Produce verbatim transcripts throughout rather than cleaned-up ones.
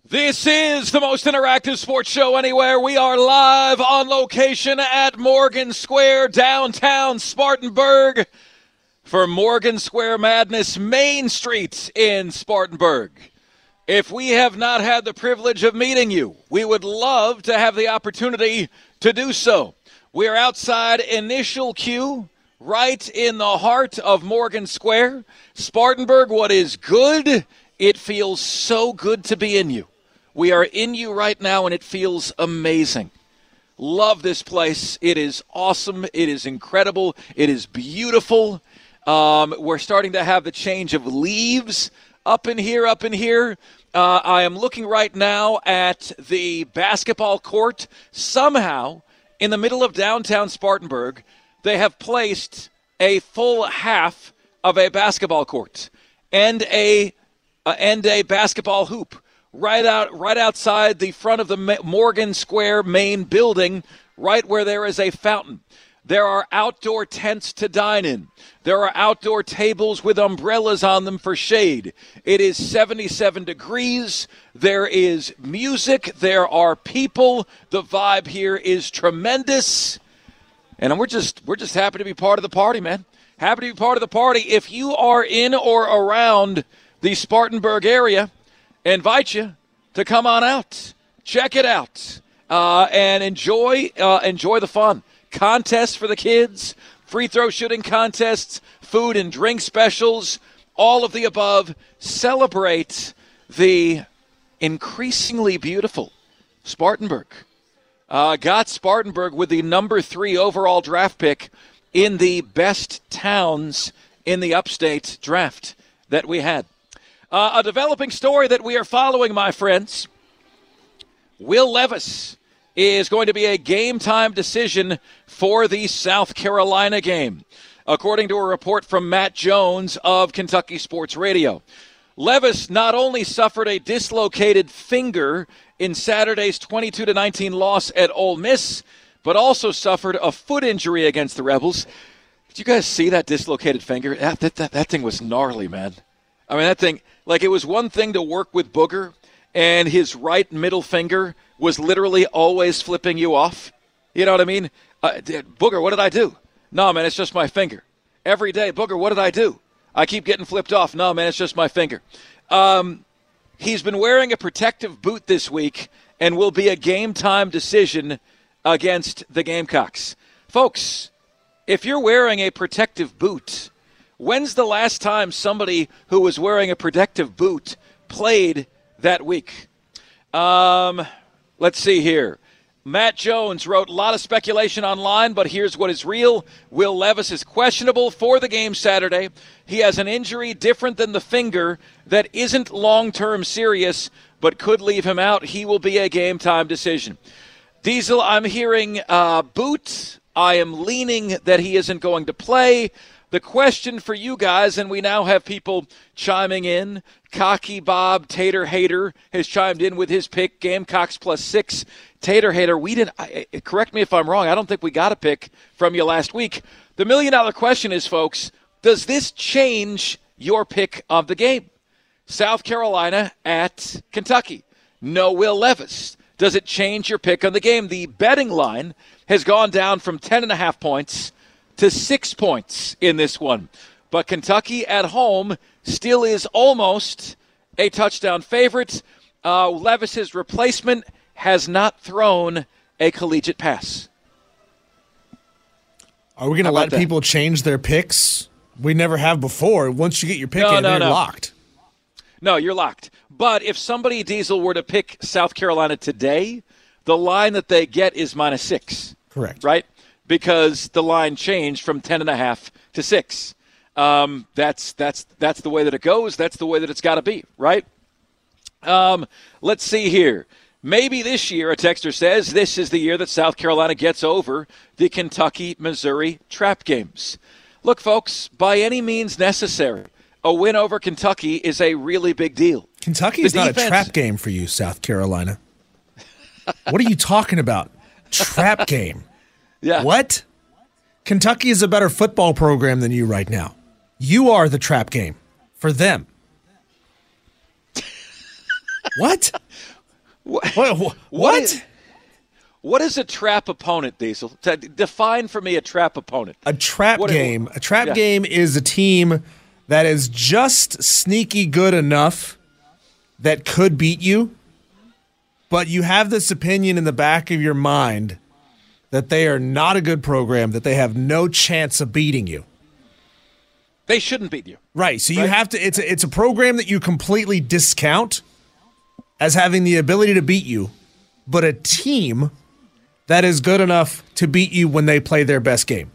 This is the most interactive sports show anywhere. We are live on location at Morgan Square, downtown Spartanburg, for Morgan Square Madness, Main Street in Spartanburg. If we have not had the privilege of meeting you, we would love to have the opportunity to do so. We are outside Initial Q, right in the heart of Morgan Square. Spartanburg, what is good? It feels so good to be in you. We are in you right now, and it feels amazing. Love this place. It is awesome. It is incredible. It is beautiful. Um, we're starting to have the change of leaves up in here, up in here. Uh, I am looking right now at the basketball court. Somehow, in the middle of downtown Spartanburg, they have placed a full half of a basketball court and a uh, and a basketball hoop right out right outside the front of the Morgan Square main building, right where there is a fountain. There are outdoor tents to dine in. There are outdoor tables with umbrellas on them for shade. It is seventy-seven degrees. There is music. There are people. The vibe here is tremendous. And we're just we're just happy to be part of the party, man. Happy to be part of the party. If you are in or around the Spartanburg area, invite you to come on out, check it out, uh, and enjoy uh, enjoy the fun. Contests for the kids, free throw shooting contests, food and drink specials, all of the above. Celebrate the increasingly beautiful Spartanburg. Uh, got Spartanburg with the number three overall draft pick in the best towns in the upstate draft that we had. Uh, a developing story that we are following, my friends. Will Levis is going to be a game-time decision for the South Carolina game, according to a report from Matt Jones of Kentucky Sports Radio. Levis not only suffered a dislocated finger in Saturday's twenty-two to nineteen loss at Ole Miss, but also suffered a foot injury against the Rebels. Did you guys see that dislocated finger? That, that, that, that thing was gnarly, man. I mean, that thing, like, it was one thing to work with Booger, and his right middle finger was literally always flipping you off. You know what I mean? Uh, Booger, what did I do? No, man, it's just my finger. Every day, Booger, what did I do? I keep getting flipped off. No, man, it's just my finger. Um, he's been wearing a protective boot this week and will be a game-time decision against the Gamecocks. Folks, if you're wearing a protective boot, when's the last time somebody who was wearing a protective boot played that week? Um, let's see here. Matt Jones wrote a lot of speculation online, but here's what is real. Will Levis is questionable for the game Saturday. He has an injury different than the finger that isn't long-term serious, but could leave him out. He will be a game-time decision. Diesel, I'm hearing uh, boot. I am leaning that he isn't going to play. The question for you guys, and we now have people chiming in. Cocky Bob Tater Hater has chimed in with his pick, Gamecocks plus six. Tater Hater, we didn't. I, correct me if I'm wrong. I don't think we got a pick from you last week. The million-dollar question is, folks, does this change your pick of the game? South Carolina at Kentucky. No Will Levis. Does it change your pick on the game? The betting line has gone down from ten and a half points to six points in this one. But Kentucky at home still is almost a touchdown favorite. Uh, Levis's replacement has not thrown a collegiate pass. Are we going to let that? people change their picks? We never have before. Once you get your pick no, in, no, you're no. locked. No, you're locked. But if somebody, Diesel, were to pick South Carolina today, the line that they get is minus six. Correct. Right? Because the line changed from ten and a half to six. Um, that's that's that's the way that it goes. That's the way that it's got to be, right? Um, let's see here. Maybe this year, a texter says, this is the year that South Carolina gets over the Kentucky-Missouri trap games. Look, folks, by any means necessary, a win over Kentucky is a really big deal. Kentucky is not defense, a trap game for you, South Carolina. What are you talking about? Trap game. Yeah. What? Kentucky is a better football program than you right now. You are the trap game for them. What? What? What? What is, what is a trap opponent, Diesel? Define for me a trap opponent. A trap what game. Is, a trap yeah. game is a team that is just sneaky good enough that could beat you, but you have this opinion in the back of your mind that they are not a good program, that they have no chance of beating you. They shouldn't beat you. Right. So you right? have to it's a, it's a program that you completely discount as having the ability to beat you, but a team that is good enough to beat you when they play their best game.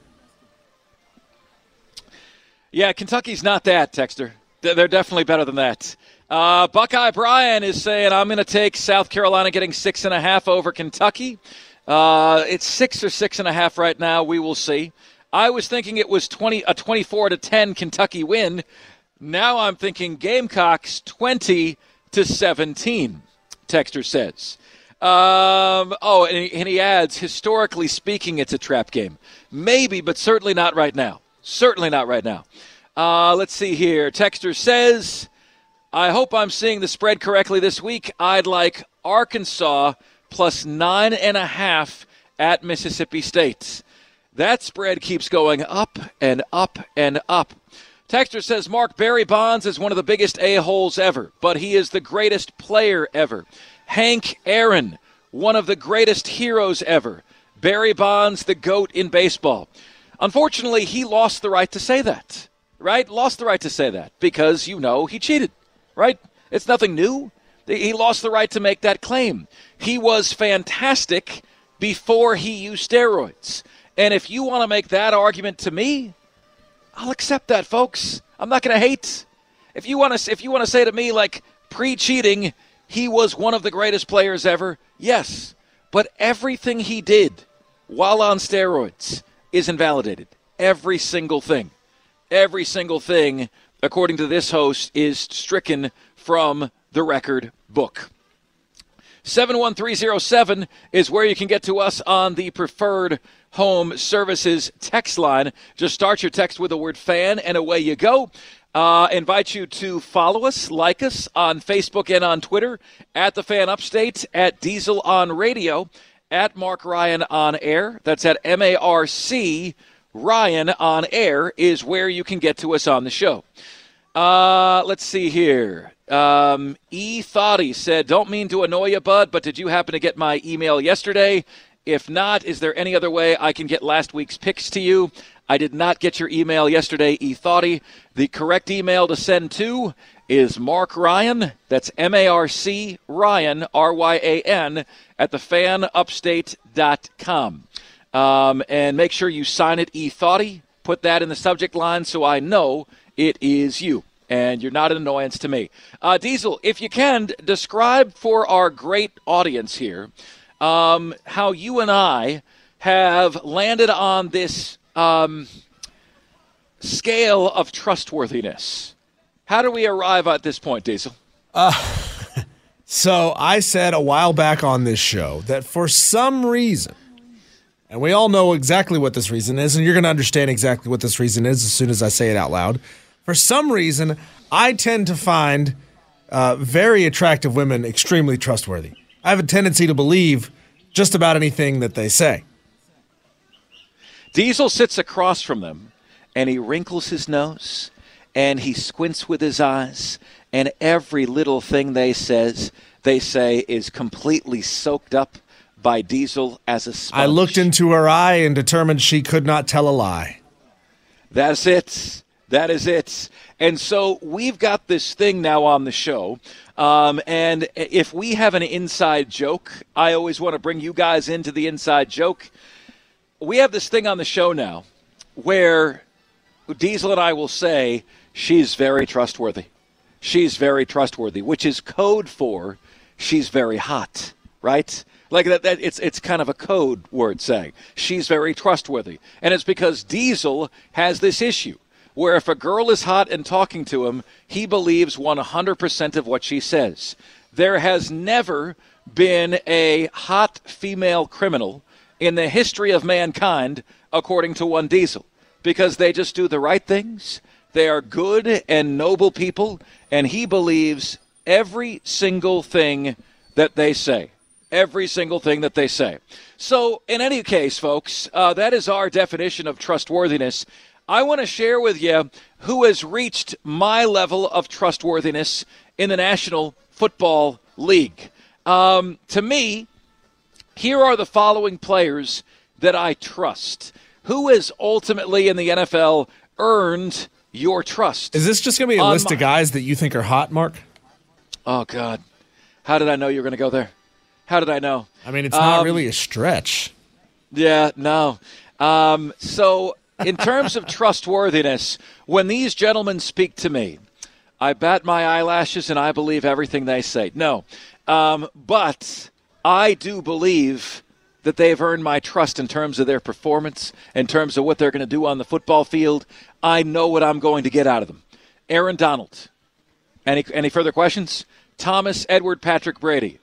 Yeah, Kentucky's not that, Texter. They're definitely better than that. Uh, Buckeye Brian is saying, I'm going to take South Carolina getting six and a half over Kentucky. Uh, it's six or six and a half right now. We will see. I was thinking it was twenty a twenty-four to ten Kentucky win. Now I'm thinking Gamecocks twenty to seventeen, Texter says. Um, oh, and he, and he adds, historically speaking, it's a trap game. Maybe, but certainly not right now. Certainly not right now. Uh, let's see here. Texter says, I hope I'm seeing the spread correctly this week. I'd like Arkansas plus nine and a half at Mississippi State. That spread keeps going up and up and up. Texter says Mark Barry Bonds is one of the biggest a-holes ever, but he is the greatest player ever. Hank Aaron, one of the greatest heroes ever. Barry Bonds, the GOAT in baseball. Unfortunately, he lost the right to say that, right? Lost the right to say that because, you know, he cheated, right? It's nothing new. He lost the right to make that claim. He was fantastic before he used steroids. And if you want to make that argument to me, I'll accept that, folks. I'm not going to hate. If you want to, if you want to say to me, like, pre-cheating, he was one of the greatest players ever, yes. But everything he did while on steroids is invalidated. Every single thing. Every single thing, according to this host, is stricken from the record book. seven one three zero seven is where you can get to us on the Preferred Home Services text line. Just start your text with the word fan, and away you go. Uh, invite you to follow us, like us on Facebook and on Twitter, at The Fan Upstate, at Diesel on Radio, at Mark Ryan on Air. That's at M A R C Ryan on Air is where you can get to us on the show. Uh, let's see here. Um, E. Thoughty said, don't mean to annoy you, bud, but did you happen to get my email yesterday? If not, is there any other way I can get last week's picks to you? I did not get your email yesterday, E. Thoughty. The correct email to send to is Mark Ryan, that's M A R C Ryan, R Y A N, at the fan upstate dot com. Um, and make sure you sign it, E. Thoughty. Put that in the subject line so I know it is you, and you're not an annoyance to me. Uh, Diesel, if you can, describe for our great audience here um, how you and I have landed on this um, scale of trustworthiness. How do we arrive at this point, Diesel? Uh, so I said a while back on this show that for some reason, and we all know exactly what this reason is, and you're going to understand exactly what this reason is as soon as I say it out loud. For some reason, I tend to find uh, very attractive women extremely trustworthy. I have a tendency to believe just about anything that they say. Diesel sits across from them, and he wrinkles his nose, and he squints with his eyes, and every little thing they says, they say is completely soaked up by Diesel as a sponge. I looked into her eye and determined she could not tell a lie. That's it. That is it. And so we've got this thing now on the show. Um, and if we have an inside joke, I always want to bring you guys into the inside joke. We have this thing on the show now where Diesel and I will say, she's very trustworthy. She's very trustworthy, which is code for she's very hot, right? Like that, that it's it's kind of a code word saying she's very trustworthy. And it's because Diesel has this issue where if a girl is hot and talking to him, he believes one hundred percent of what she says. There has never been a hot female criminal in the history of mankind, according to one Diesel, because they just do the right things. They are good and noble people, and he believes every single thing that they say. Every single thing that they say. So, in any case, folks, uh, that is our definition of trustworthiness. I want to share with you who has reached my level of trustworthiness in the National Football League. Um, to me, here are the following players that I trust. Who has ultimately in the N F L earned your trust? Is this just going to be a On list my- of guys that you think are hot, Mark? Oh, God. How did I know you were going to go there? How did I know? I mean, it's not Um, really a stretch. Yeah, no. Um, so, in terms of trustworthiness, when these gentlemen speak to me, I bat my eyelashes and I believe everything they say. No. Um, but I do believe that they've earned my trust in terms of their performance, in terms of what they're going to do on the football field. I know what I'm going to get out of them. Aaron Donald. Any, any further questions? Thomas Edward Patrick Brady.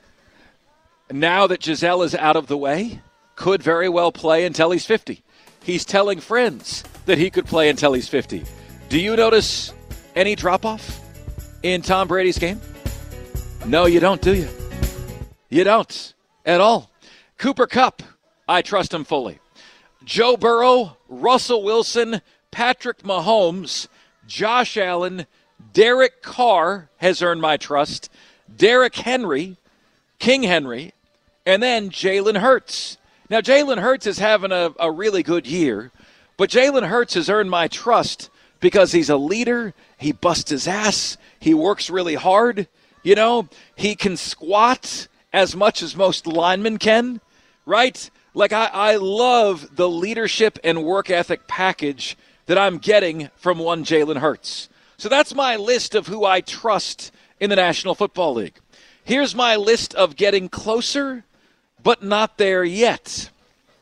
Now that Giselle is out of the way, could very well play until he's fifty. He's telling friends that he could play until he's fifty. Do you notice any drop-off in Tom Brady's game? No, you don't, do you? You don't at all. Cooper Kupp, I trust him fully. Joe Burrow, Russell Wilson, Patrick Mahomes, Josh Allen, Derek Carr has earned my trust. Derrick Henry, King Henry, and then Jalen Hurts. Now, Jalen Hurts is having a, a really good year, but Jalen Hurts has earned my trust because he's a leader. He busts his ass. He works really hard. You know, he can squat as much as most linemen can, right? Like, I, I love the leadership and work ethic package that I'm getting from one Jalen Hurts. So that's my list of who I trust in the National Football League. Here's my list of getting closer, but not there yet.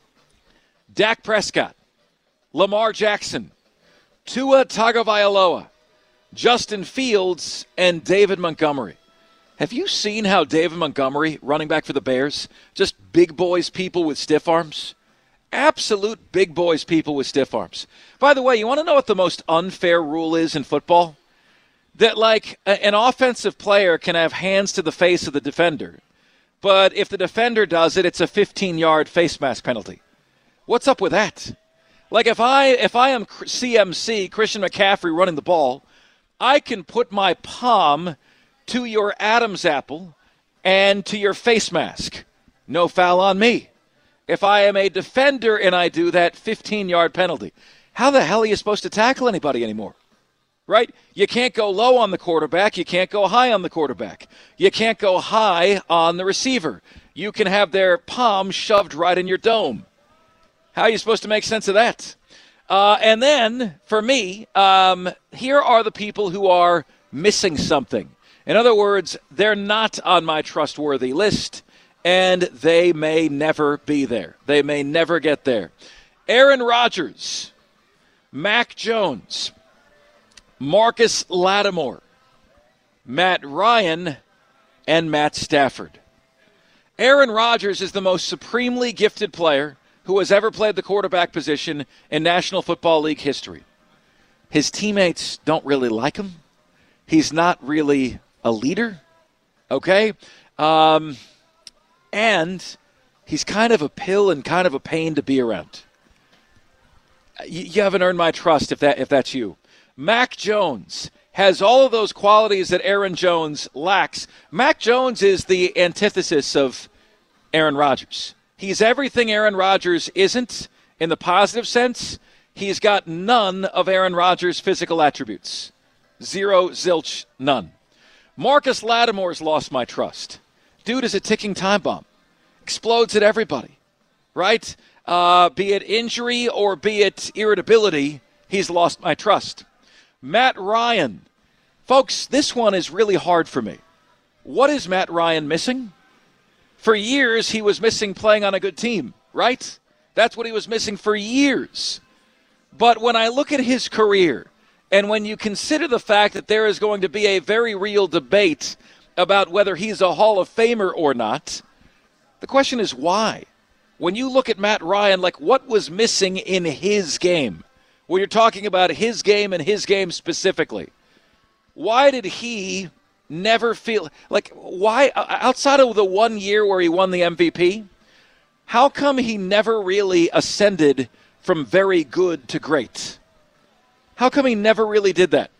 Dak Prescott, Lamar Jackson, Tua Tagovailoa, Justin Fields, and David Montgomery. Have you seen how David Montgomery, running back for the Bears, just big boys people with stiff arms? Absolute big boys people with stiff arms. By the way, you want to know what the most unfair rule is in football? That, like, a, an offensive player can have hands to the face of the defender, but if the defender does it, it's a fifteen-yard face mask penalty. What's up with that? Like, if I if I am C M C, Christian McCaffrey, running the ball, I can put my palm to your Adam's apple and to your face mask. No foul on me. If I am a defender and I do that, fifteen-yard penalty. How the hell are you supposed to tackle anybody anymore? Right? You can't go low on the quarterback. You can't go high on the quarterback. You can't go high on the receiver. You can have their palm shoved right in your dome. How are you supposed to make sense of that? Uh, and then, for me, um, here are the people who are missing something. In other words, they're not on my trustworthy list, and they may never be there. They may never get there. Aaron Rodgers, Mac Jones, Marcus Lattimore, Matt Ryan, and Matt Stafford. Aaron Rodgers is the most supremely gifted player who has ever played the quarterback position in National Football League history. His teammates don't really like him. He's not really a leader, okay? Um, and he's kind of a pill and kind of a pain to be around. You, you haven't earned my trust if that if that's you. Mac Jones has all of those qualities that Aaron Jones lacks. Mac Jones is the antithesis of Aaron Rodgers. He's everything Aaron Rodgers isn't in the positive sense. He's got none of Aaron Rodgers' physical attributes. Zero, zilch, none. Marcus Lattimore's lost my trust. Dude is a ticking time bomb. Explodes at everybody, right? Uh, be it injury or be it irritability, he's lost my trust. Matt Ryan. Folks, this one is really hard for me. What is Matt Ryan missing? For years, he was missing playing on a good team, right? That's what he was missing for years. But when I look at his career, and when you consider the fact that there is going to be a very real debate about whether he's a Hall of Famer or not, the question is why? When you look at Matt Ryan, like what was missing in his game? When you're talking about his game and his game specifically, why did he never feel like why outside of the one year where he won the M V P, how come he never really ascended from very good to great? How come he never really did that?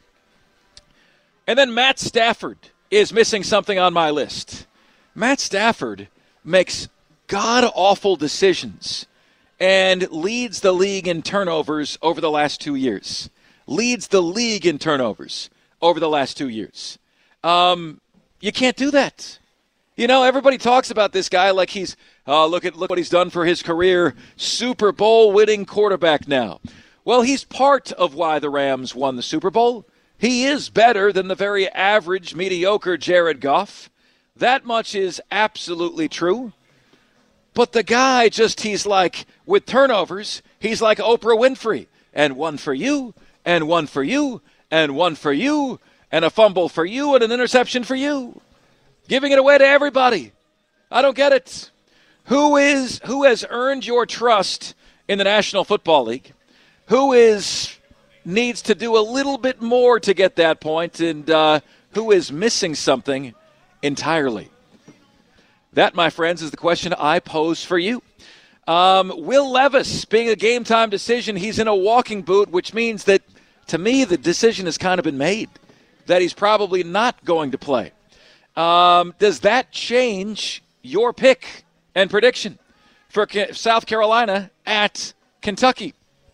And then Matt Stafford is missing something on my list. Matt Stafford makes god-awful decisions and leads the league in turnovers over the last two years. Leads the league in turnovers over the last two years. Um, you can't do that. You know, everybody talks about this guy like he's, oh, look at look what he's done for his career. Super Bowl winning quarterback now. Well, he's part of why the Rams won the Super Bowl. He is better than the very average, mediocre Jared Goff. That much is absolutely true. But the guy just, he's like, with turnovers, he's like Oprah Winfrey. And one for you, and one for you, and one for you, and a fumble for you, and an interception for you. Giving it away to everybody. I don't get it. Who is who has earned your trust in the National Football League? Who is needs to do a little bit more to get that point, and uh, who is missing something entirely? That, my friends, is the question I pose for you. Um, Will Levis, being a game-time decision, he's in a walking boot, which means that, to me, the decision has kind of been made, that he's probably not going to play. Um, does that change your pick and prediction for South Carolina at Kentucky?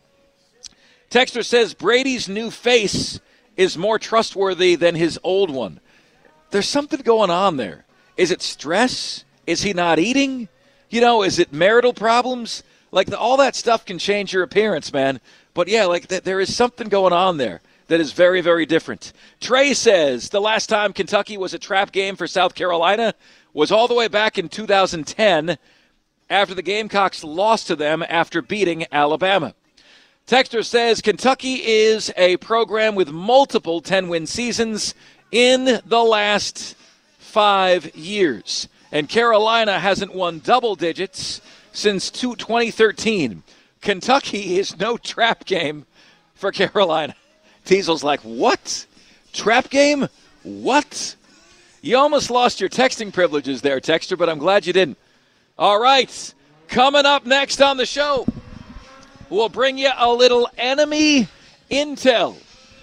Texter says Brady's new face is more trustworthy than his old one. There's something going on there. Is it stress? Is he not eating? You know, is it marital problems? Like, the, all that stuff can change your appearance, man. But, yeah, like, th- there is something going on there that is very, very different. Trey says the last time Kentucky was a trap game for South Carolina was all the way back in two thousand ten after the Gamecocks lost to them after beating Alabama. Texter says Kentucky is a program with multiple ten-win seasons in the last five years. And Carolina hasn't won double digits since twenty thirteen. Kentucky is no trap game for Carolina. Teasel's like, what? Trap game? What? You almost lost your texting privileges there, Texter, but I'm glad you didn't. All right. Coming up next on the show, we'll bring you a little enemy intel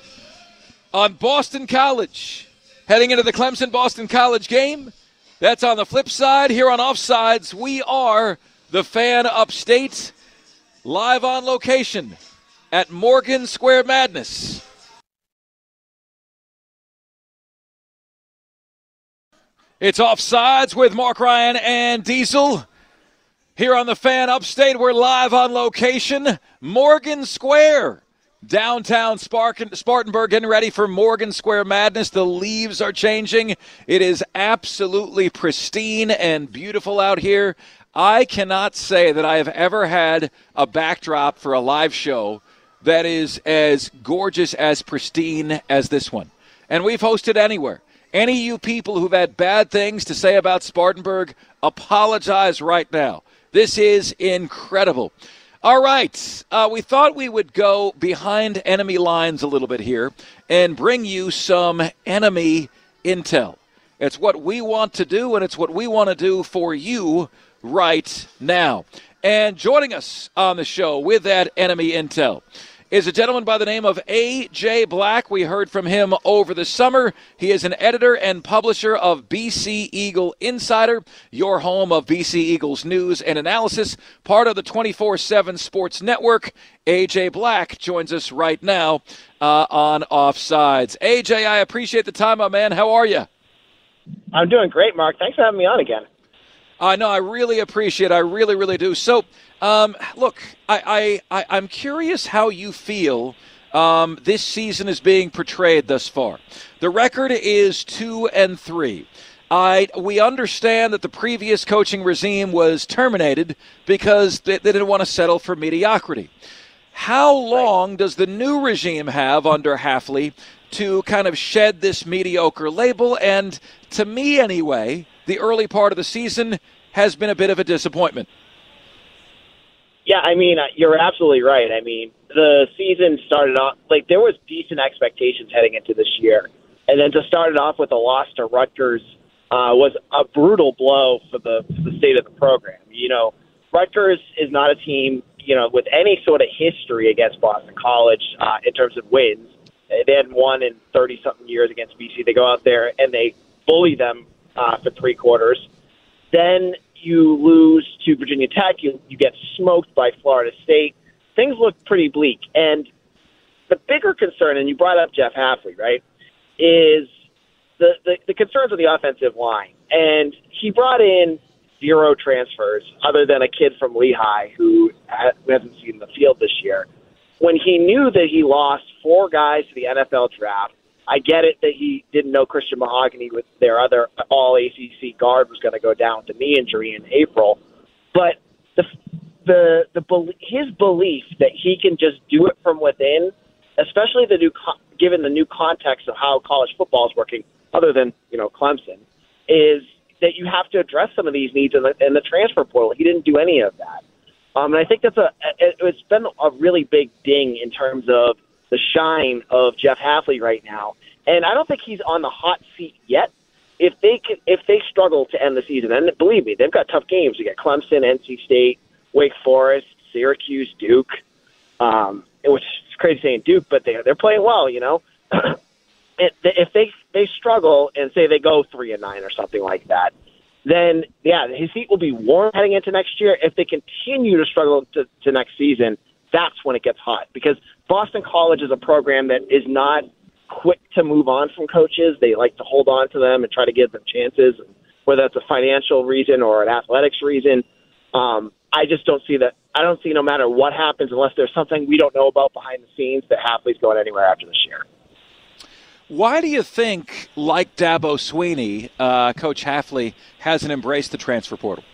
on Boston College. Heading into the Clemson-Boston College game. That's on the flip side. Here on Offsides, we are the Fan Upstate, live on location at Morgan Square Madness. It's Offsides with Mark Ryan and Diesel. Here on the Fan Upstate, we're live on location, Morgan Square. Downtown Spartanburg, getting ready for Morgan Square Madness. The leaves are changing. It is absolutely pristine and beautiful out here. I cannot say that I have ever had a backdrop for a live show that is as gorgeous, as pristine as this one. And we've hosted anywhere. Any of you people who've had bad things to say about Spartanburg, apologize right now. This is incredible. All right, uh, we thought we would go behind enemy lines a little bit here and bring you some enemy intel. It's what we want to do, and it's what we want to do for you right now. And joining us on the show with that enemy intel is a gentleman by the name of A J Black. We heard from him over the summer. He is an editor and publisher of B C Eagle Insider, your home of B C Eagles news and analysis, part of the twenty-four seven Sports Network. A J Black joins us right now uh, on Offsides. A J, I appreciate the time, my man. How are you? I'm doing great, Mark. Thanks for having me on again. I uh, know, I really appreciate it. I really, really do. So, um, look, I, I, I, I'm curious how you feel um, this season is being portrayed thus far. The record is two and three. I we understand that the previous coaching regime was terminated because they, they didn't want to settle for mediocrity. How long does the new regime have under Hafley to kind of shed this mediocre label? And to me, anyway, the early part of the season has been a bit of a disappointment. Yeah, I mean, uh, you're absolutely right. I mean, the season started off, like, there was decent expectations heading into this year. And then to start it off with a loss to Rutgers uh, was a brutal blow for the, for the state of the program. You know, Rutgers is not a team, you know, with any sort of history against Boston College uh, in terms of wins. They hadn't won in thirty-something years against B C. They go out there and they bully them uh, for three quarters. Then you lose to Virginia Tech. You, you get smoked by Florida State. Things look pretty bleak. And the bigger concern, and you brought up Jeff Hafley, right, is the, the, the concerns of the offensive line. And he brought in zero transfers other than a kid from Lehigh who, ha- who hasn't seen the field this year. When he knew that he lost four guys to the N F L draft, I get it that he didn't know Christian Mahogany with their other all-A C C guard was going to go down with a knee injury in April. But the the the his belief that he can just do it from within, especially the new given the new context of how college football is working, other than you know Clemson, is that you have to address some of these needs in the, in the transfer portal. He didn't do any of that. Um, and I think that's a it, it's been a really big ding in terms of the shine of Jeff Hafley right now. And I don't think he's on the hot seat yet. If they can, if they struggle to end the season, and believe me, they've got tough games. You get Clemson, N C State, Wake Forest, Syracuse, Duke. Um, which is crazy saying Duke, but they they're playing well, you know. If they they struggle and say they go three and nine or something like that, then yeah, his seat will be warm heading into next year. If they continue to struggle to, to next season, that's when it gets hot, because Boston College is a program that is not quick to move on from coaches. They like to hold on to them and try to give them chances, whether that's a financial reason or an athletics reason. Um, I just don't see that. I don't see no matter what happens, unless there's something we don't know about behind the scenes, that Hafley's going anywhere after this year. Why do you think, like Dabo Swinney, uh, Coach Hafley hasn't embraced the transfer portal?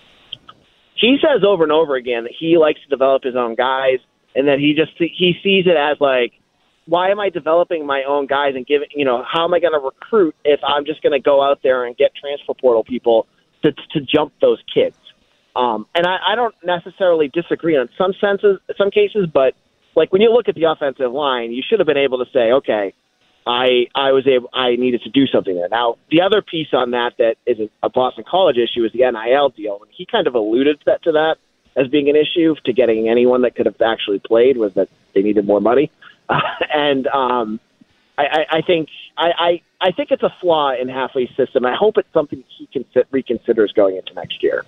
He says over and over again that he likes to develop his own guys, and that he just he sees it as like, why am I developing my own guys and giving, you know, how am I going to recruit if I'm just going to go out there and get transfer portal people to to jump those kids? Um, and I, I don't necessarily disagree on some senses, some cases, but like when you look at the offensive line, you should have been able to say, okay, I I was able, I needed to do something there. Now, the other piece on that that is a Boston College issue is the N I L deal, and he kind of alluded to that, to that as being an issue to getting anyone that could have actually played, was that they needed more money. Uh, and um, I, I, I think I, I, I think it's a flaw in Hafley's system. I hope it's something he can reconsiders going into next year.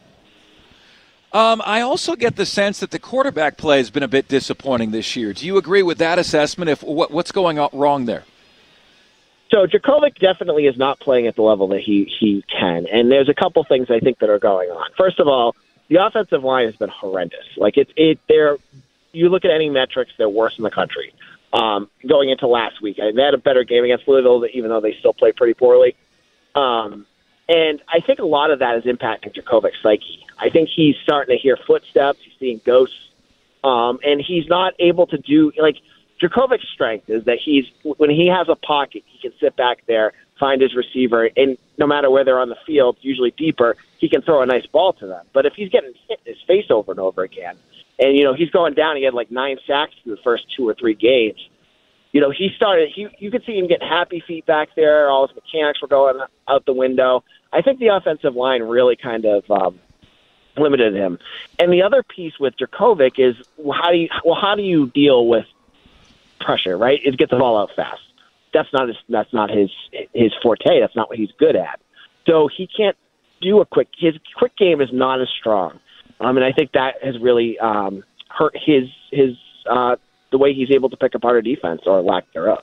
Um, I also get the sense that the quarterback play has been a bit disappointing this year. Do you agree with that assessment? If what, what's going on wrong there? So Jurkovec definitely is not playing at the level that he, he can, and there's a couple things I think that are going on. First of all, the offensive line has been horrendous. Like it's it, they're you look at any metrics, they're worse in the country. Um, going into last week, they had a better game against Louisville, even though they still played pretty poorly. Um, and I think a lot of that is impacting Jurkovec's psyche. I think he's starting to hear footsteps. He's seeing ghosts, um, and he's not able to do like. Jurkovec's strength is that he's when he has a pocket, he can sit back there, find his receiver, and no matter where they're on the field, usually deeper, he can throw a nice ball to them. But if he's getting hit in his face over and over again, and you know he's going down, he had like nine sacks through the first two or three games. You know he started. He you could see him getting happy feet back there. All his mechanics were going out the window. I think the offensive line really kind of um, limited him. And the other piece with Jurkovec is well, how do you well how do you deal with pressure, right? Is get the ball out fast. That's not his. That's not his his forte. That's not what he's good at. So he can't do a quick. His quick game is not as strong. Um, and I think that has really um, hurt his his uh, the way he's able to pick apart a defense or lack thereof.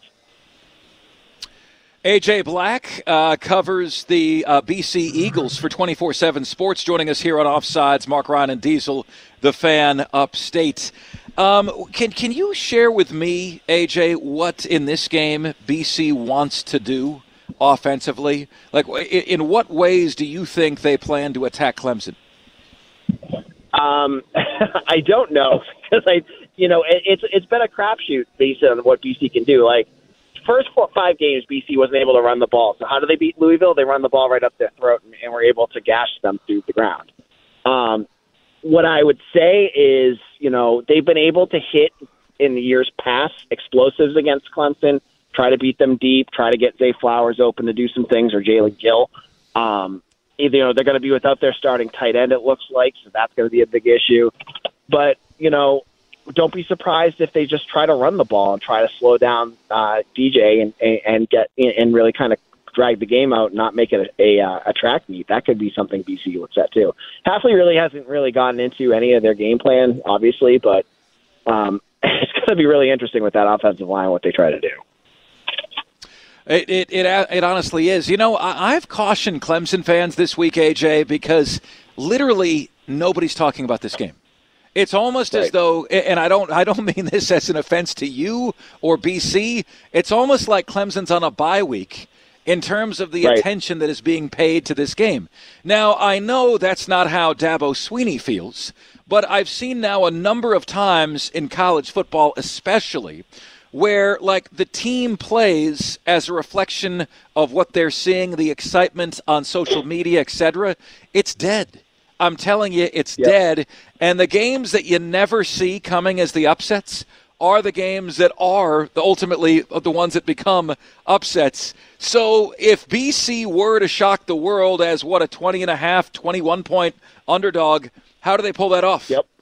A J Black uh, covers the uh, B C Eagles for twenty-four seven Sports, joining us here on Offsides. Mark Ryan and Diesel, the Fan, upstate. Um, can can you share with me, A J, what in this game B C wants to do offensively? Like, in what ways do you think they plan to attack Clemson? Um, I don't know, because I, you know, it, it's it's been a crapshoot based on what B C can do. Like, first four, five games, B C wasn't able to run the ball. So how do they beat Louisville? They run the ball right up their throat and, and were able to gash them through the ground. Um, what I would say is, you know, they've been able to hit in the years past explosives against Clemson. try to beat them deep, try to get Zay Flowers open to do some things, or Jalen Gill. Um, you know, they're going to be without their starting tight end, it looks like, so that's going to be a big issue. But, you know, don't be surprised if they just try to run the ball and try to slow down uh, D J and, and get and really kind of drag the game out and not make it a, a, a track meet. That could be something B C looks at too. Hafley really hasn't really gotten into any of their game plan, obviously, but um, it's going to be really interesting with that offensive line, what they try to do. It, it it it honestly is. You know, I, I've cautioned Clemson fans this week, A J, because literally nobody's talking about this game. It's almost right. as though, and I don't I don't mean this as an offense to you or B C, it's almost like Clemson's on a bye week in terms of the right. attention that is being paid to this game. Now, I know that's not how Dabo Swinney feels, but I've seen now a number of times in college football especially where, like, the team plays as a reflection of what they're seeing, the excitement on social media, et cetera. It's dead. I'm telling you, it's yep. dead. And the games that you never see coming as the upsets are the games that are the ultimately the ones that become upsets. So if B C were to shock the world as, what, a twenty and a half, twenty-one point underdog, how do they pull that off? Yep.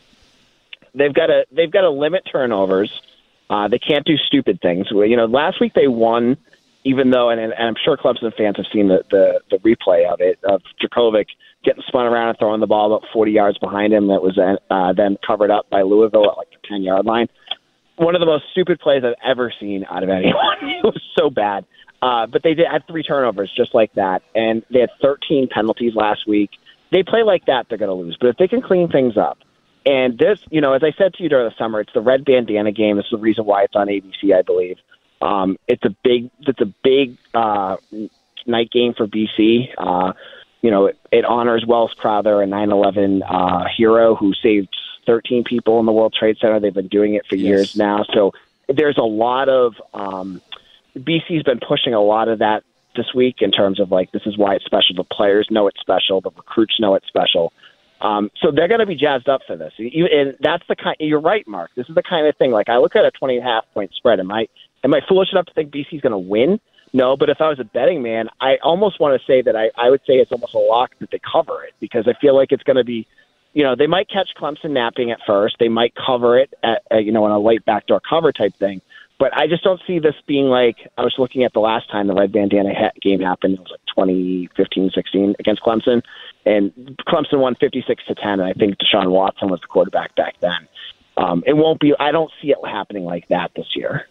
They've got to they've got to limit turnovers. Uh, they can't do stupid things. You know, last week they won, even though, and, and I'm sure Clemson fans have seen the, the, the replay of it, of Djokovic getting spun around and throwing the ball about forty yards behind him that was uh, then covered up by Louisville at like the ten-yard line. One of the most stupid plays I've ever seen out of anyone. It was so bad. Uh, but they did had three turnovers just like that, and they had thirteen penalties last week. They play like that, they're going to lose. But if they can clean things up, and this, you know, as I said to you during the summer, it's the red bandana game. It's the reason why it's on A B C, I believe. Um, it's a big, it's a big uh, night game for B C. Uh, you know, it, it honors Wells Crowther, a nine eleven uh, hero who saved thirteen people in the World Trade Center. They've been doing it for yes. years now. So there's a lot of um, B C's been pushing a lot of that this week in terms of, like, this is why it's special. The players know it's special. The recruits know it's special. Um, so they're going to be jazzed up for this. You, and that's the kind. You're right, Mark. This is the kind of thing. Like, I look at a twenty and a half point spread. Am I am I foolish enough to think B C's going to win? No, but if I was a betting man, I almost want to say that I, I would say it's almost a lock that they cover it, because I feel like it's going to be, you know, they might catch Clemson napping at first. They might cover it at, uh, you know, in a late backdoor cover type thing. But I just don't see this being like, I was looking at the last time the red bandana ha- game happened. It was like twenty fifteen sixteen against Clemson. And Clemson won fifty-six to ten. And I think Deshaun Watson was the quarterback back then. Um, it won't be, I don't see it happening like that this year.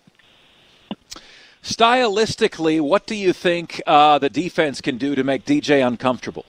Stylistically, what do you think uh, the defense can do to make D J uncomfortable?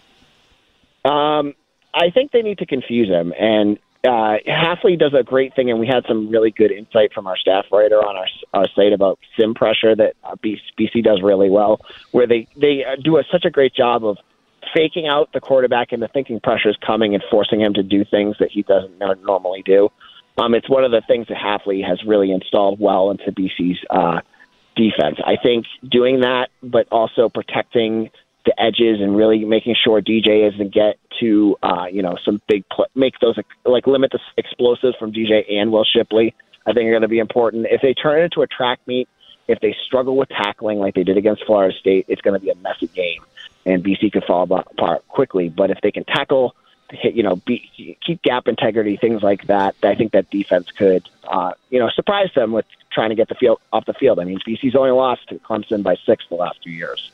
Um, I think they need to confuse him. And uh, Hafley does a great thing, and we had some really good insight from our staff writer on our, our site about sim pressure that uh, B C does really well, where they, they do a, such a great job of faking out the quarterback into thinking pressure is coming and forcing him to do things that he doesn't normally do. Um, it's one of the things that Hafley has really installed well into B C's uh, defense. I think doing that, but also protecting the edges and really making sure D J isn't get to, uh, you know, some big, pl- make those, like, limit the explosives from D J and Will Shipley, I think are going to be important. If they turn it into a track meet, if they struggle with tackling like they did against Florida State, it's going to be a messy game, and B C could fall apart quickly. But if they can tackle, hit, you know, be, keep gap integrity, things like that, I think that defense could, uh, you know, surprise them with trying to get the field off the field. I mean, B C's only lost to Clemson by six the last two years.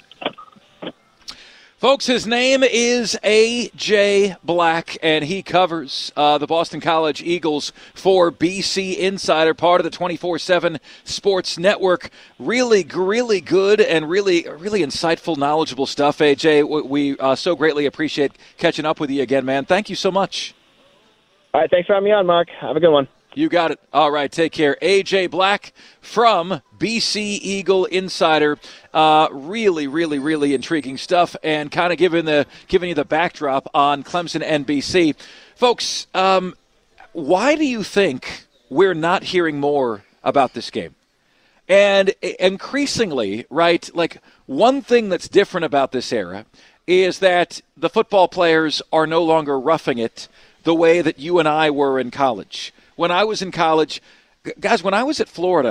Folks, his name is A J Black, and he covers uh, the Boston College Eagles for B C Insider, part of the twenty-four seven Sports Network. Really, really good and really, really insightful, knowledgeable stuff, A J. We uh, so greatly appreciate catching up with you again, man. Thank you so much. All right, thanks for having me on, Mark. Have a good one. You got it. All right, take care. A J Black from B C Eagle Insider. Uh, really, really, really intriguing stuff, and kind of giving the giving you the backdrop on Clemson and B C. Folks, um, why do you think we're not hearing more about this game? And increasingly, right, like, one thing that's different about this era is that the football players are no longer roughing it the way that you and I were in college. When I was in college, guys, when I was at Florida,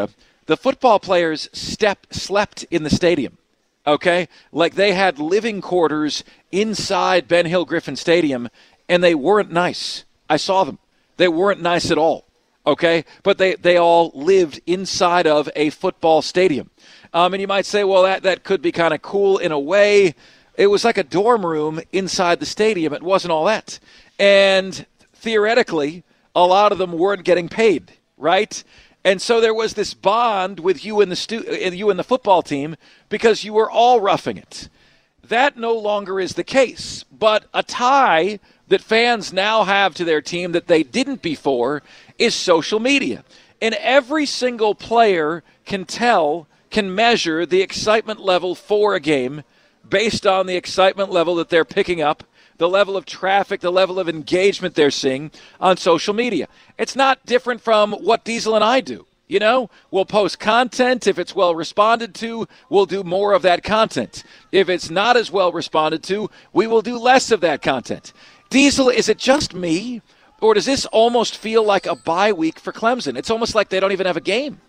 the football players step slept in the stadium. Okay? Like they had living quarters inside Ben Hill Griffin Stadium, and they weren't nice. I saw them. They weren't nice at all. Okay? But they, they all lived inside of a football stadium. Um, and you might say, well, that, that could be kind of cool in a way. It was like a dorm room inside the stadium. It wasn't all that. And theoretically, a lot of them weren't getting paid, right? And so there was this bond with you and the stu- you and the football team because you were all roughing it. That no longer is the case. But a tie that fans now have to their team that they didn't before is social media. And every single player can tell, can measure the excitement level for a game based on the excitement level that they're picking up, the level of traffic, the level of engagement they're seeing on social media. It's not different from what Diesel and I do. You know, we'll post content. If it's well responded to, we'll do more of that content. If it's not as well responded to, we will do less of that content. Diesel, is it just me, or does this almost feel like a bye week for Clemson? It's almost like they don't even have a game.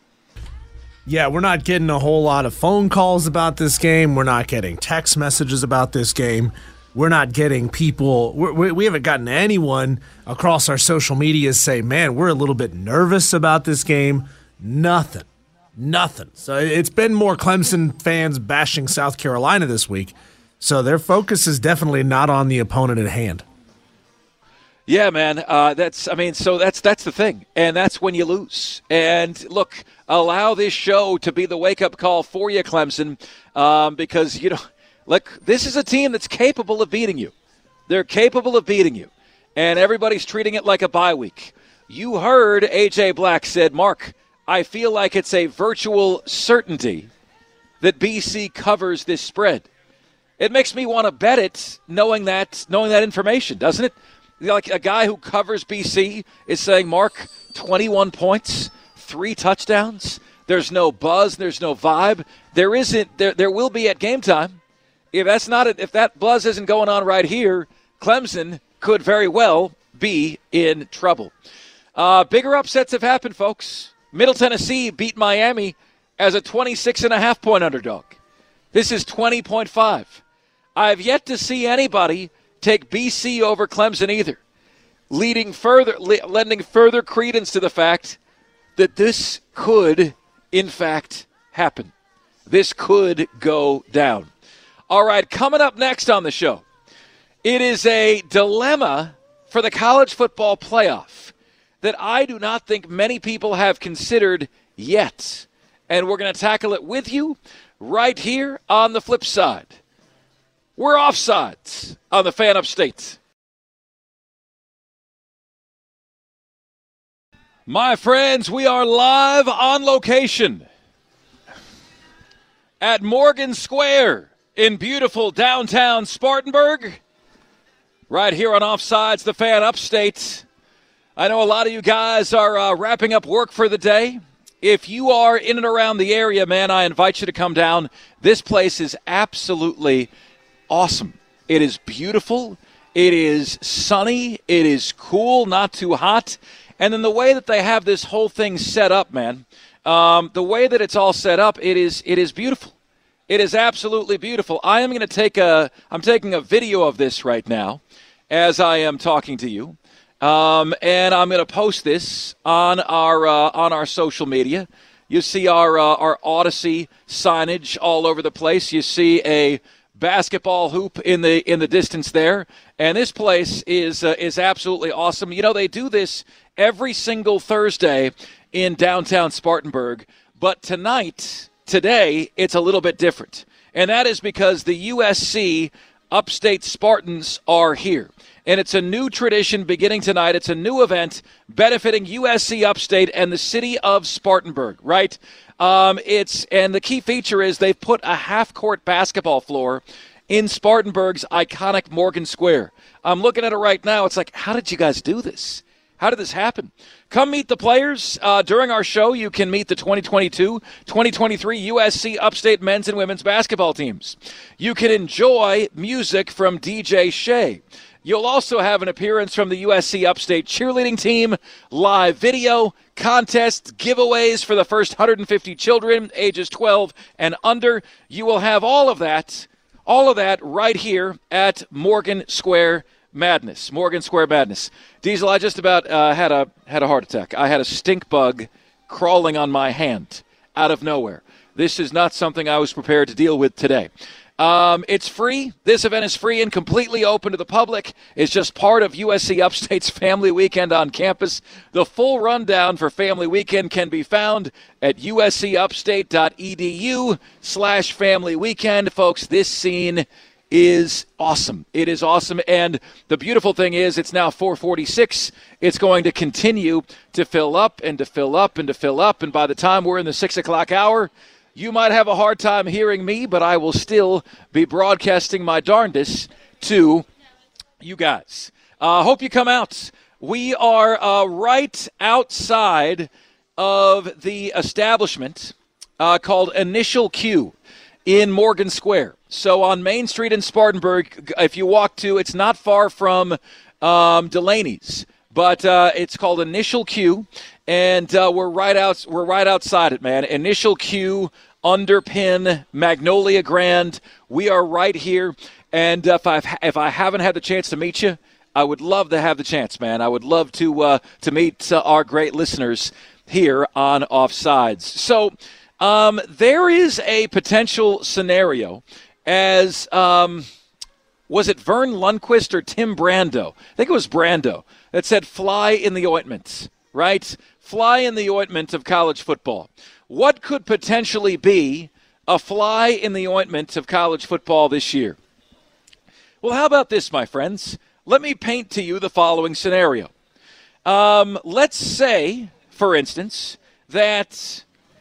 Yeah, we're not getting a whole lot of phone calls about this game. We're not getting text messages about this game. We're not getting people, we're, we haven't gotten anyone across our social media say, man, we're a little bit nervous about this game. Nothing. Nothing. So it's been more Clemson fans bashing South Carolina this week. So their focus is definitely not on the opponent at hand. Yeah, man. Uh, that's, I mean, so that's that's the thing. And that's when you lose. And look, allow this show to be the wake-up call for you, Clemson, um, because, you know, look, this is a team that's capable of beating you. They're capable of beating you. And everybody's treating it like a bye week. You heard A J Black said, Mark, I feel like it's a virtual certainty that B C covers this spread. It makes me want to bet it knowing that knowing that information, doesn't it? Like a guy who covers B C is saying, Mark, twenty-one points, three touchdowns. There's no buzz. There's no vibe. There isn't. There, there will be at game time. If that's not it, if that buzz isn't going on right here, Clemson could very well be in trouble. Uh, bigger upsets have happened, folks. Middle Tennessee beat Miami as a twenty-six and a half point underdog. This is twenty point five. I've yet to see anybody take B C over Clemson either, leading further, lending further credence to the fact that this could, in fact, happen. This could go down. All right, coming up next on the show, it is a dilemma for the college football playoff that I do not think many people have considered yet. And we're going to tackle it with you right here on the flip side. We're offsides on the Fan Upstate. My friends, we are live on location at Morgan Square in beautiful downtown Spartanburg, right here on Offsides, the Fan Upstate. I know a lot of you guys are uh, wrapping up work for the day. If you are in and around the area, man, I invite you to come down. This place is absolutely awesome. It is beautiful. It is sunny. It is cool, not too hot. And then the way that they have this whole thing set up, man, um, the way that it's all set up, it is it is beautiful. It is absolutely beautiful. I am going to take a, I'm taking a video of this right now as I am talking to you. Um, and I'm going to post this on our uh, on our social media. You see our uh, our Odyssey signage all over the place. You see a basketball hoop in the in the distance there, and this place is uh, is absolutely awesome. You know, they do this every single Thursday in downtown Spartanburg, but tonight, today, it's a little bit different, and that is because the U S C Upstate Spartans are here. And it's a new tradition beginning tonight. It's a new event benefiting U S C Upstate and the city of Spartanburg, right? Um, it's and the key feature is they've put a half-court basketball floor in Spartanburg's iconic Morgan Square. I'm looking at it right now. It's like, how did you guys do this? How did this happen? Come meet the players. Uh, during our show, you can meet the twenty twenty-two twenty twenty-three U S C Upstate men's and women's basketball teams. You can enjoy music from D J Shea. You'll also have an appearance from the U S C Upstate cheerleading team, live video, contests, giveaways for the first one hundred fifty children ages twelve and under. You will have all of that, all of that right here at Morgan Square Madness. Morgan Square Madness. Diesel, I just about uh, had a had a heart attack. I had a stink bug crawling on my hand out of nowhere. This is not something I was prepared to deal with today. Um, it's free. This event is free and completely open to the public. It's just part of U S C Upstate's Family Weekend on campus. The full rundown for Family Weekend can be found at uscupstate.edu slash Family Weekend. Folks, this scene is awesome. It is awesome. And the beautiful thing is it's now four forty-six. It's going to continue to fill up and to fill up and to fill up. And by the time we're in the six o'clock hour, you might have a hard time hearing me, but I will still be broadcasting my darndest to you guys. I uh, hope you come out. We are uh, right outside of the establishment uh, called Initial Q in Morgan Square. So on Main Street in Spartanburg, if you walk to, it's not far from um, Delaney's, but uh, it's called Initial Q. And uh, we're right out. We're right outside it, man. Initial Q, Underpin, Magnolia Grand. We are right here. And uh, if I if I haven't had the chance to meet you, I would love to have the chance, man. I would love to uh, to meet uh, our great listeners here on Offsides. So um, there is a potential scenario, as um, was it Vern Lundquist or Tim Brando? I think it was Brando that said, "Fly in the ointment." Right? Fly in the ointment of college football. What could potentially be a fly in the ointment of college football this year? Well, how about this, my friends? Let me paint to you the following scenario. Um, let's say, for instance, that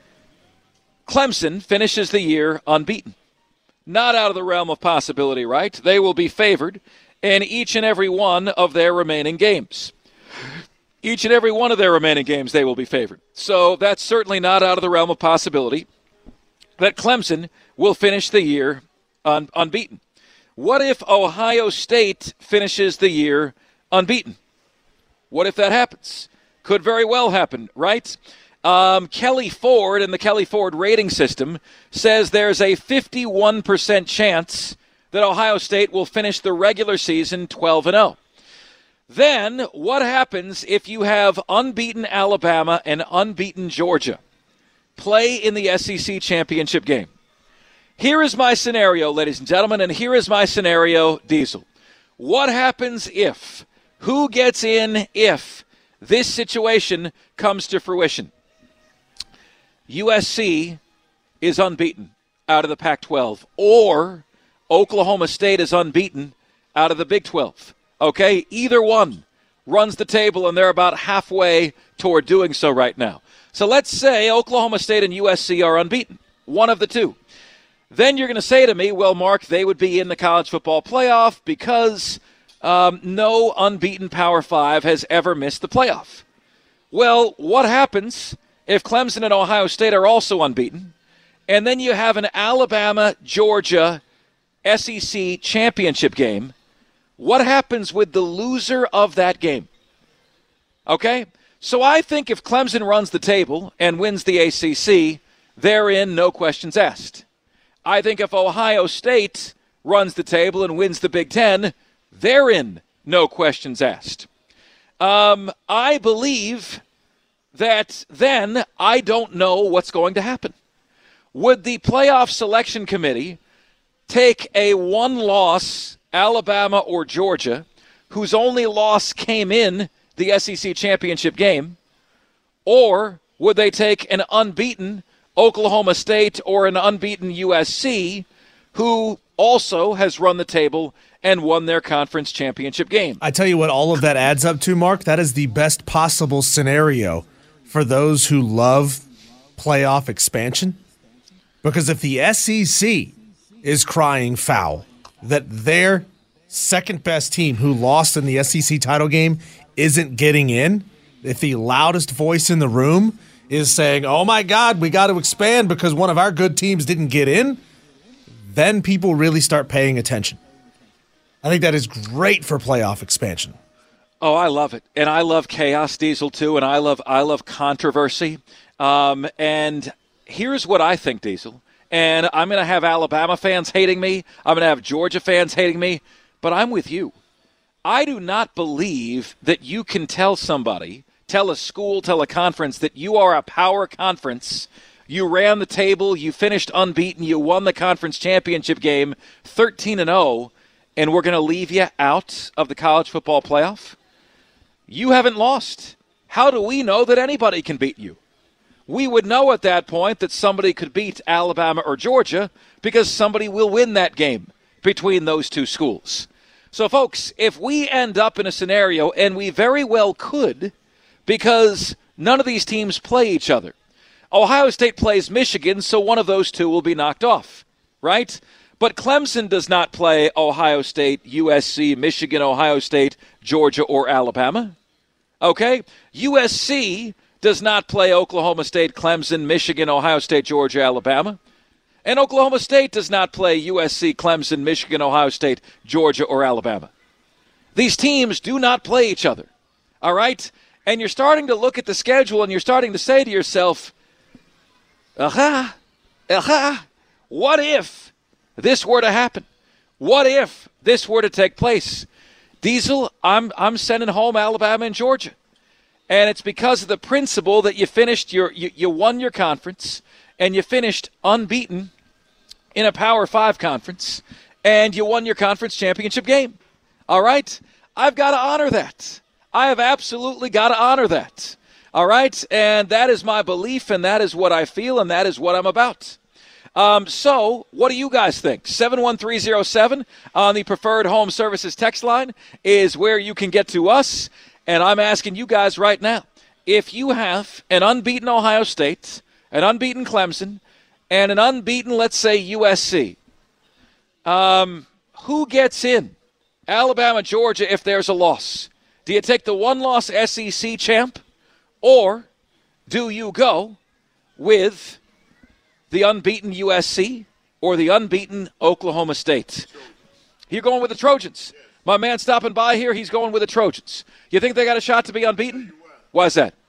Clemson finishes the year unbeaten. Not out of the realm of possibility, right? They will be favored in each and every one of their remaining games. Each and every one of their remaining games, they will be favored. So that's certainly not out of the realm of possibility that Clemson will finish the year un- unbeaten. What if Ohio State finishes the year unbeaten? What if that happens? Could very well happen, right? Um, Kelly Ford and the Kelly Ford rating system says there's a fifty-one percent chance that Ohio State will finish the regular season twelve and oh. Then what happens if you have unbeaten Alabama and unbeaten Georgia play in the S E C championship game? Here is my scenario, ladies and gentlemen, and here is my scenario, Diesel. What happens if, who gets in if this situation comes to fruition? U S C is unbeaten out of the Pac twelve, or Oklahoma State is unbeaten out of the Big twelve. Okay, either one runs the table, and they're about halfway toward doing so right now. So let's say Oklahoma State and U S C are unbeaten, one of the two. Then you're going to say to me, well, Mark, they would be in the college football playoff because um, no unbeaten Power Five has ever missed the playoff. Well, what happens if Clemson and Ohio State are also unbeaten, and then you have an Alabama-Georgia S E C championship game? What happens with the loser of that game? Okay? So I think if Clemson runs the table and wins the A C C, they're in, no questions asked. I think if Ohio State runs the table and wins the Big Ten, they're in, no questions asked. Um, I believe that then I don't know what's going to happen. Would the playoff selection committee take a one-loss Alabama or Georgia, whose only loss came in the S E C championship game, or would they take an unbeaten Oklahoma State or an unbeaten U S C, who also has run the table and won their conference championship game? I tell you what all of that adds up to, Mark. That is the best possible scenario for those who love playoff expansion. Because if the S E C is crying foul that their second-best team who lost in the S E C title game isn't getting in, if the loudest voice in the room is saying, oh, my God, we got to expand because one of our good teams didn't get in, then people really start paying attention. I think that is great for playoff expansion. Oh, I love it. And I love chaos, Diesel, too, and I love I love controversy. Um, and here's what I think, Diesel. And I'm going to have Alabama fans hating me. I'm going to have Georgia fans hating me. But I'm with you. I do not believe that you can tell somebody, tell a school, tell a conference that you are a power conference. You ran the table, you finished unbeaten, you won the conference championship game thirteen and oh, and we're going to leave you out of the college football playoff? You haven't lost. How do we know that anybody can beat you? We would know at that point that somebody could beat Alabama or Georgia because somebody will win that game between those two schools. So, folks, if we end up in a scenario, and we very well could, because none of these teams play each other. Ohio State plays Michigan, so one of those two will be knocked off, right? But Clemson does not play Ohio State, U S C, Michigan, Ohio State, Georgia, or Alabama. Okay? U S C does not play Oklahoma State, Clemson, Michigan, Ohio State, Georgia, Alabama. And Oklahoma State does not play U S C, Clemson, Michigan, Ohio State, Georgia, or Alabama. These teams do not play each other, all right? And you're starting to look at the schedule and you're starting to say to yourself, aha, aha, what if this were to happen? What if this were to take place? Diesel, I'm I'm sending home Alabama and Georgia. And it's because of the principle that you finished your you, you won your conference and you finished unbeaten in a Power Five conference, and you won your conference championship game. All right? I've got to honor that. I have absolutely got to honor that. All right? And that is my belief, and that is what I feel, and that is what I'm about. Um, so, what do you guys think? seven one three zero seven on the Preferred Home Services text line is where you can get to us. And I'm asking you guys right now, if you have an unbeaten Ohio State, an unbeaten Clemson, and an unbeaten, let's say, U S C, um, who gets in? Alabama, Georgia, if there's a loss. Do you take the one-loss S E C champ, or do you go with the unbeaten U S C or the unbeaten Oklahoma State? You're going with the Trojans. My man stopping by here, he's going with the Trojans. You think they got a shot to be unbeaten? Why is that?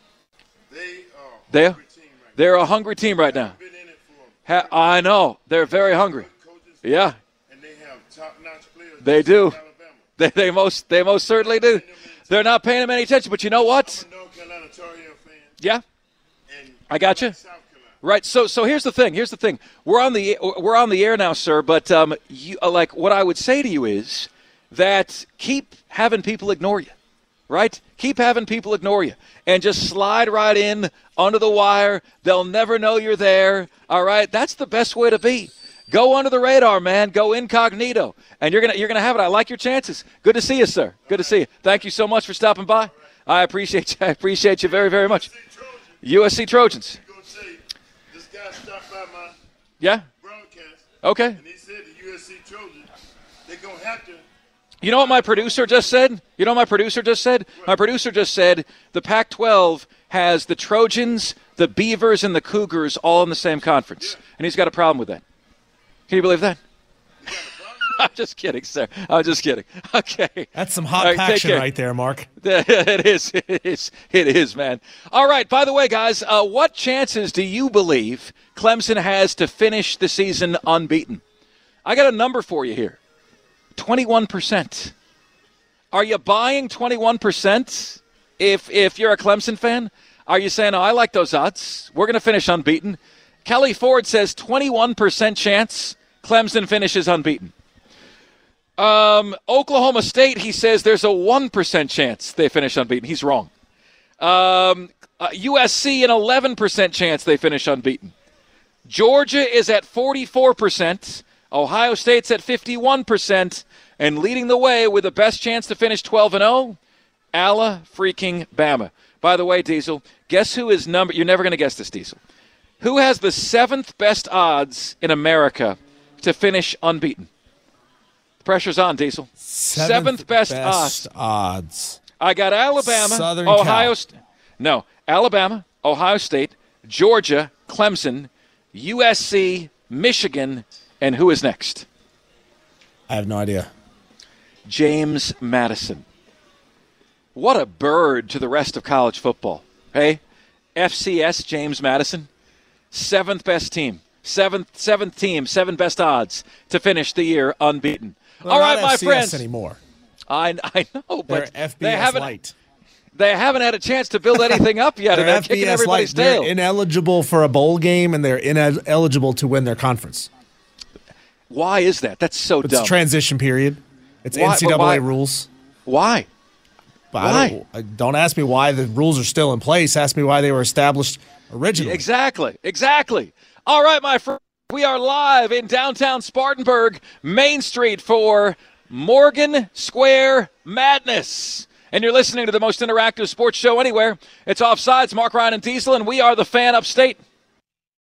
They are They're, a team right they're a hungry team right now. Been in it Ha- for I know. They're very hungry. coaches, Yeah, and they have top-notch players. they just do. like Alabama. They, they most they most certainly do. They're not paying them any attention, but you know what? I'm a North Carolina Tar Heel fan, Yeah, and I got you. South Carolina. Right. So so here's the thing. Here's the thing. We're on the we're on the air now, sir. But um, you, uh, like what I would say to you is that keep having people ignore you, right? Keep having people ignore you and just slide right in under the wire. They'll never know you're there. All right. That's the best way to be. Go under the radar, man. Go incognito, and you're gonna you're gonna have it. I like your chances. Good to see you, sir. Good to see you. Thank you so much for stopping by. I appreciate you. I appreciate you very very much. U S C Trojans. Go say, this guy stopped by my Yeah. broadcast, Okay. and he said the U S C Trojans, they're going to have to. You know what my producer just said? You know what my producer just said? My producer just said the Pac twelve has the Trojans, the Beavers, and the Cougars all in the same conference. And he's got a problem with that. Can you believe that? I'm just kidding, sir. I'm just kidding. Okay. That's some hot All right, take passion care. right there, Mark. It is. It is. It is, man. All right. By the way, guys, uh, what chances do you believe Clemson has to finish the season unbeaten? I got a number for you here. twenty-one percent. Are you buying twenty-one percent if if you're a Clemson fan? Are you saying, oh, I like those odds. We're going to finish unbeaten. Kelly Ford says twenty-one percent chance Clemson finishes unbeaten. Um, Oklahoma State, he says there's a one percent chance they finish unbeaten. He's wrong. Um, uh, U S C, an eleven percent chance they finish unbeaten. Georgia is at forty-four percent. Ohio State's at fifty-one percent. And leading the way with the best chance to finish twelve and oh, Ala freaking Bama. By the way, Diesel, guess who is number – you're never going to guess this, Diesel. Who has the seventh best odds in America to finish unbeaten? Pressure's on, Diesel. Seventh, Seventh best, best odds. odds. I got Alabama, Southern Ohio Cal. State. No, Alabama, Ohio State, Georgia, Clemson, U S C, Michigan, and who is next? I have no idea. James Madison. What a bird to the rest of college football. Hey, F C S James Madison, seventh best team. Seventh, seventh team, seven best odds to finish the year unbeaten. They're All not right, my F C S friends. anymore. I I know, They're but F B they S haven't light. they haven't had a chance to build anything up yet, and They're they're kicking F B S everybody's light. tail. They're ineligible for a bowl game, and they're ineligible to win their conference. Why is that? That's so It's dumb. a transition period. It's Why- N C double A but why- rules. Why? But Why? I don't, I- don't ask me why the rules are still in place. Ask me why they were established originally. Exactly. Exactly. All right, my friend. We are live in downtown Spartanburg, Main Street for Morgan Square Madness. And you're listening to the most interactive sports show anywhere. It's Offsides, Mark Ryan and Diesel, and we are the Fan Upstate.